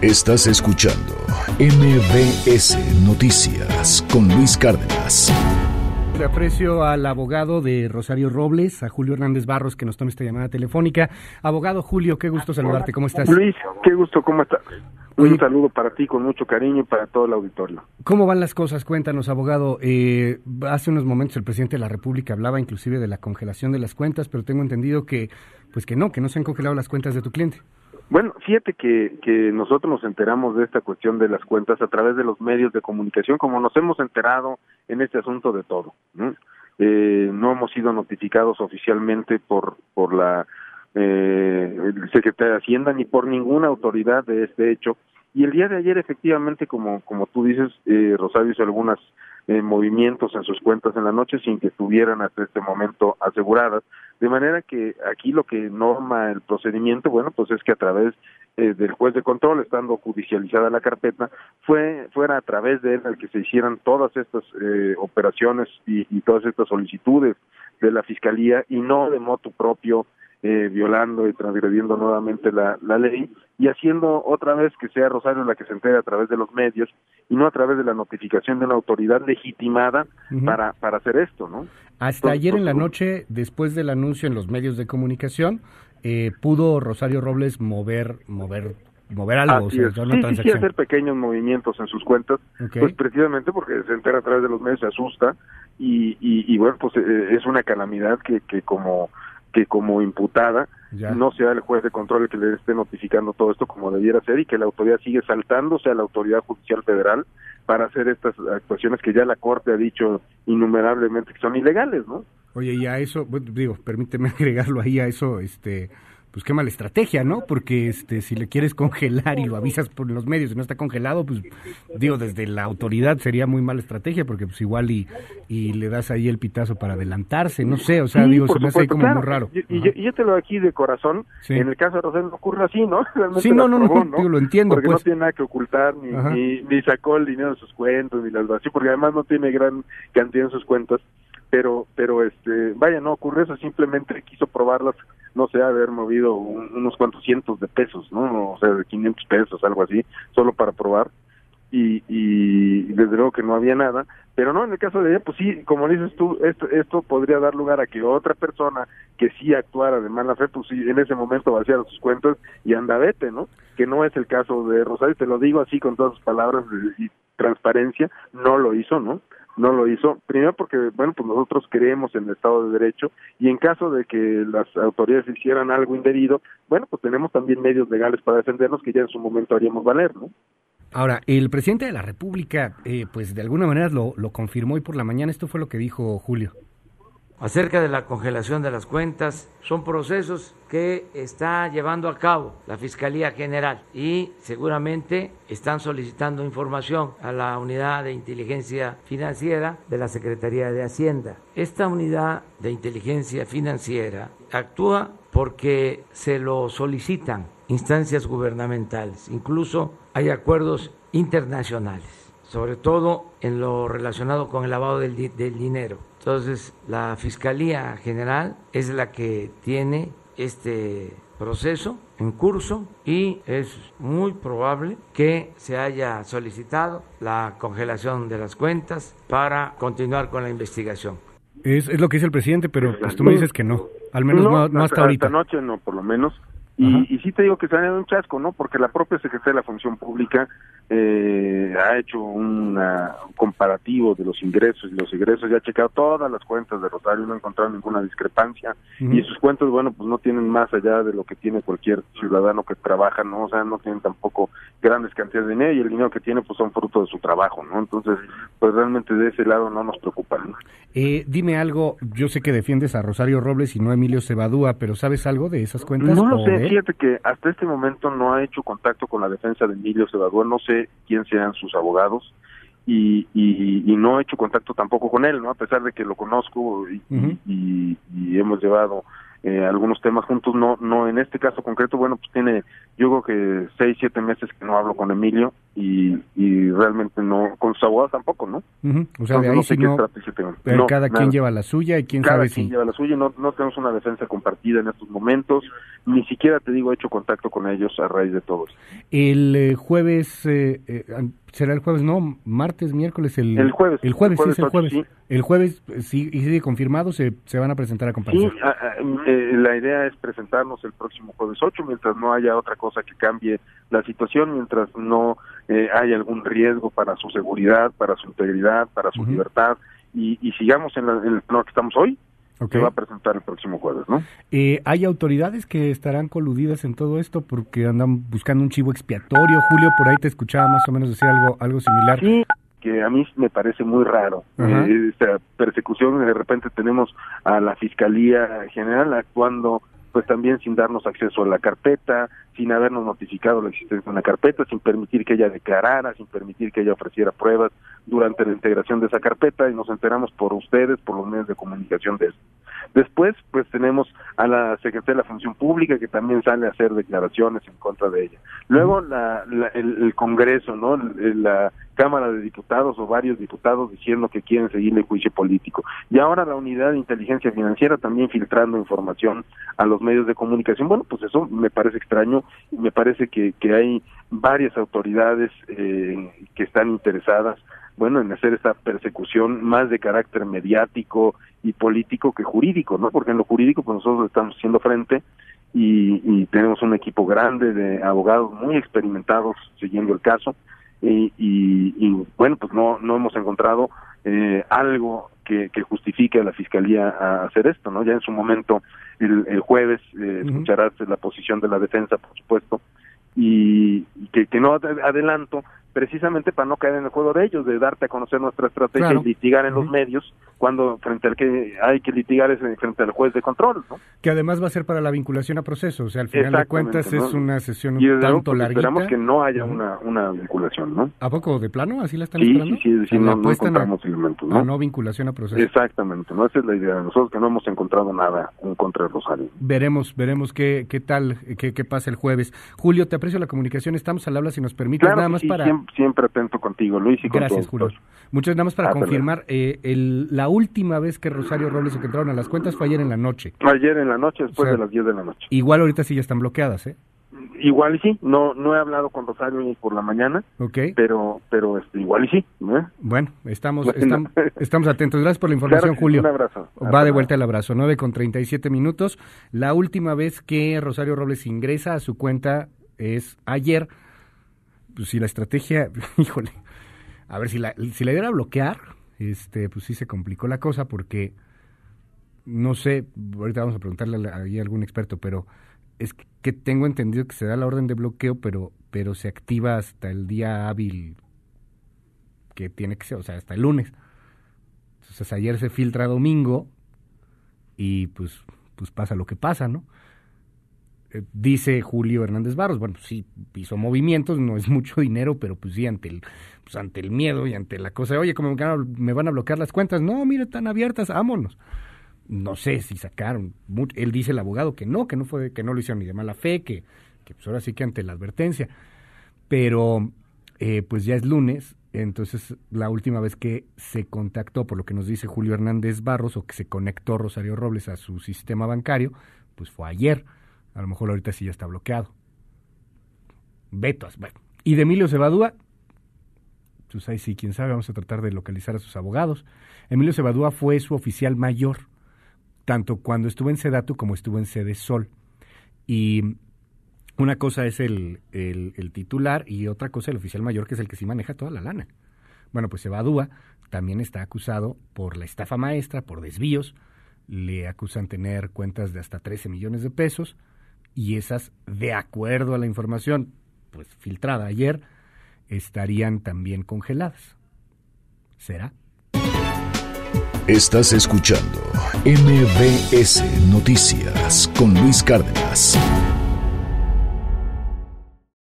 Estás escuchando MBS Noticias con Luis Cárdenas. Le aprecio al abogado de Rosario Robles, a Julio Hernández Barros, que nos toma esta llamada telefónica. Abogado Julio, qué gusto saludarte, ¿cómo estás? Luis, qué gusto, ¿cómo estás? Un saludo para ti con mucho cariño y para todo el auditorio. ¿Cómo van las cosas? Cuéntanos, abogado. Hace unos momentos el presidente de la República hablaba inclusive de la congelación de las cuentas, pero tengo entendido que no se han congelado las cuentas de tu cliente. Bueno, fíjate que nosotros nos enteramos de esta cuestión de las cuentas a través de los medios de comunicación, como nos hemos enterado en este asunto de todo, ¿no? No hemos sido notificados oficialmente por la el secretario de Hacienda ni por ninguna autoridad de este hecho. Y el día de ayer, efectivamente, como tú dices, Rosario hizo algunos movimientos en sus cuentas en la noche sin que estuvieran hasta este momento aseguradas, de manera que aquí lo que norma el procedimiento, bueno, pues es que a través del juez de control, estando judicializada la carpeta, fuera a través de él el que se hicieran todas estas operaciones y todas estas solicitudes de la Fiscalía, y no de motu propio, violando y transgrediendo nuevamente la ley, y haciendo otra vez que sea Rosario la que se entere a través de los medios y no a través de la notificación de una autoridad legitimada para hacer esto, ¿no? Hasta ayer en la noche, después del anuncio en los medios de comunicación, pudo Rosario Robles mover algo, sí, hacer pequeños movimientos en sus cuentas, pues precisamente porque se entera a través de los medios, se asusta y bueno, pues es una calamidad que como imputada no sea el juez de control el que le esté notificando todo esto como debiera ser, y que la autoridad sigue saltándose a la autoridad judicial federal para hacer estas actuaciones que ya la Corte ha dicho innumerablemente que son ilegales, ¿no? Oye, y a eso, permíteme agregarlo ahí a eso, pues qué mala estrategia, ¿no? Porque si le quieres congelar y lo avisas por los medios y no está congelado, pues desde la autoridad sería muy mala estrategia, porque pues igual y le das ahí el pitazo para adelantarse, no sé, o sea, sí, se me hace como muy raro. Y yo te lo doy aquí de corazón, en el caso de Rosario no ocurre así, ¿no? Realmente sí, no, lo entiendo. Porque no tiene nada que ocultar, ni sacó el dinero de sus cuentas, ni las así, porque además no tiene gran cantidad en sus cuentas, pero no ocurre eso, simplemente quiso probarlas, no sé, haber movido unos cuantos cientos de pesos, ¿no? O sea, de 500 pesos, algo así, solo para probar, y desde luego que no había nada, pero no, en el caso de ella, pues sí, como dices tú, esto podría dar lugar a que otra persona que sí actuara de mala fe, pues sí, en ese momento vaciara sus cuentas y anda vete, ¿no? Que no es el caso de Rosario, te lo digo así con todas sus palabras y transparencia, no lo hizo, ¿no? No lo hizo, primero porque, bueno, pues nosotros creemos en el Estado de Derecho, y en caso de que las autoridades hicieran algo indebido, bueno, pues tenemos también medios legales para defendernos que ya en su momento haríamos valer, ¿no? Ahora, el presidente de la República, pues de alguna manera lo confirmó hoy por la mañana. Esto fue lo que dijo Julio. Acerca de la congelación de las cuentas, son procesos que está llevando a cabo la Fiscalía General y seguramente están solicitando información a la Unidad de Inteligencia Financiera de la Secretaría de Hacienda. Esta Unidad de Inteligencia Financiera actúa porque se lo solicitan instancias gubernamentales, incluso hay acuerdos internacionales, sobre todo en lo relacionado con el lavado del dinero. Entonces, la Fiscalía General es la que tiene este proceso en curso y es muy probable que se haya solicitado la congelación de las cuentas para continuar con la investigación. Es lo que dice el presidente, pero pues tú me dices que no, al menos no hasta ahorita. Esta noche no, por lo menos. Y sí te digo que se han dado un chasco, ¿no? Porque la propia Secretaría de la Función Pública ha hecho un comparativo de los ingresos y los egresos, y ha checado todas las cuentas de Rosario, no ha encontrado ninguna discrepancia, y sus cuentas, bueno, pues no tienen más allá de lo que tiene cualquier ciudadano que trabaja, ¿no? O sea, no tienen tampoco grandes cantidades de dinero, y el dinero que tiene, pues son fruto de su trabajo, ¿no? Entonces, pues realmente de ese lado no nos preocupa, ¿no? Dime algo, yo sé que defiendes a Rosario Robles y no a Emilio Cebadúa, pero ¿sabes algo de esas cuentas? No lo sé, fíjate que hasta este momento no ha hecho contacto con la defensa de Emilio Cebadúa, no sé quién sean sus abogados, y no he hecho contacto tampoco con él, ¿no? A pesar de que lo conozco y hemos llevado algunos temas juntos, no en este caso concreto, bueno, pues tiene, yo creo que 6-7 meses que no hablo con Emilio, y realmente no, con sus abogados tampoco, ¿no? O sea, de ahí sí no, pero cada quien lleva la suya y quién sabe si... Cada quien lleva la suya, no tenemos una defensa compartida en estos momentos, ni siquiera, te digo, he hecho contacto con ellos a raíz de todo esto. El jueves, será el jueves, ¿no? Martes, miércoles, el jueves. El jueves, sí, es el jueves. Sí. El jueves, sí, y sigue confirmado, se van a presentar a comparecer. Sí, la idea es presentarnos el próximo jueves 8, mientras no haya otra cosa que cambie la situación, mientras no haya algún riesgo para su seguridad, para su integridad, para su libertad, y sigamos en el plano que estamos hoy. Se va a presentar el próximo jueves, ¿no? ¿Hay autoridades que estarán coludidas en todo esto porque andan buscando un chivo expiatorio? Julio, por ahí te escuchaba más o menos decir algo similar. Sí, que a mí me parece muy raro. Esta persecución, de repente tenemos a la Fiscalía General actuando pues también sin darnos acceso a la carpeta, sin habernos notificado la existencia de una carpeta, sin permitir que ella declarara, sin permitir que ella ofreciera pruebas durante la integración de esa carpeta, y nos enteramos por ustedes, por los medios de comunicación de eso. Después, pues tenemos a la Secretaría de la Función Pública, que también sale a hacer declaraciones en contra de ella. Luego el Congreso, ¿no? La Cámara de Diputados o varios diputados diciendo que quieren seguir el juicio político. Y ahora la Unidad de Inteligencia Financiera también filtrando información a los medios de comunicación. Bueno, pues eso me parece extraño, y me parece que hay varias autoridades que están interesadas, bueno, en hacer esta persecución más de carácter mediático y político que jurídico, ¿no? Porque en lo jurídico pues nosotros estamos haciendo frente y tenemos un equipo grande de abogados muy experimentados siguiendo el caso, y bueno, pues no hemos encontrado algo que justifique a la Fiscalía a hacer esto, ¿no? Ya en su momento el jueves escucharás la posición de la defensa, por supuesto, y que no adelanto, precisamente para no caer en el juego de ellos, de darte a conocer nuestra estrategia y litigar en los medios, cuando frente al que hay que litigar es frente al juez de control, ¿no? Que además va a ser para la vinculación a proceso, o sea, al final de cuentas, ¿no? Es una sesión un tanto larguita. Esperamos que no haya una vinculación, ¿no? ¿A poco de plano? ¿Así la están esperando? Sí, no encontramos elementos, ¿no? A no vinculación a proceso. Exactamente, ¿no? Esa es la idea de nosotros, que no hemos encontrado nada en contra de Rosario. Veremos qué tal, qué pasa el jueves. Julio, te aprecio la comunicación, estamos al habla, si nos permites, claro, nada más para... Siempre atento contigo, Luis, y con gracias, Julio. Muchas nada más para confirmar, la última vez que Rosario Robles se entraron a las cuentas fue ayer en la noche. Ayer en la noche, después de las 10 de la noche. Igual ahorita sí ya están bloqueadas, ¿eh? Igual y sí, no he hablado con Rosario ni por la mañana, pero igual y sí. Bueno, estamos atentos. Gracias por la información, Julio. Un abrazo. Va de vuelta el abrazo, 9:37. La última vez que Rosario Robles ingresa a su cuenta es ayer. Pues si la estrategia, híjole, a ver, si la idea era bloquear, pues sí se complicó la cosa, porque no sé, ahorita vamos a preguntarle a algún experto, pero es que tengo entendido que se da la orden de bloqueo, pero se activa hasta el día hábil que tiene que ser, o sea, hasta el lunes. Entonces ayer se filtra domingo y pues pasa lo que pasa, ¿no? Dice Julio Hernández Barros, bueno, sí, hizo movimientos, no es mucho dinero, pero pues sí, ante el miedo y ante la cosa, oye, ¿cómo me van a bloquear las cuentas? No, mire, están abiertas, vámonos. No sé si sacaron, él dice, el abogado, que no fue, que no lo hicieron ni de mala fe, que pues ahora sí que ante la advertencia, pero pues ya es lunes, entonces la última vez que se contactó, por lo que nos dice Julio Hernández Barros, o que se conectó Rosario Robles a su sistema bancario, pues fue ayer. A lo mejor ahorita sí ya está bloqueado. Vetos, bueno. Y de Emilio Cebadúa, pues ahí sí, quién sabe, vamos a tratar de localizar a sus abogados. Emilio Cebadúa fue su oficial mayor, tanto cuando estuvo en Sedatu como estuvo en Sede Sol. Y una cosa es el titular y otra cosa el oficial mayor, que es el que sí maneja toda la lana. Bueno, pues Cebadúa también está acusado por la estafa maestra, por desvíos. Le acusan tener cuentas de hasta 13 millones de pesos. Y esas, de acuerdo a la información pues filtrada ayer, estarían también congeladas. ¿Será? Estás escuchando MBS Noticias con Luis Cárdenas.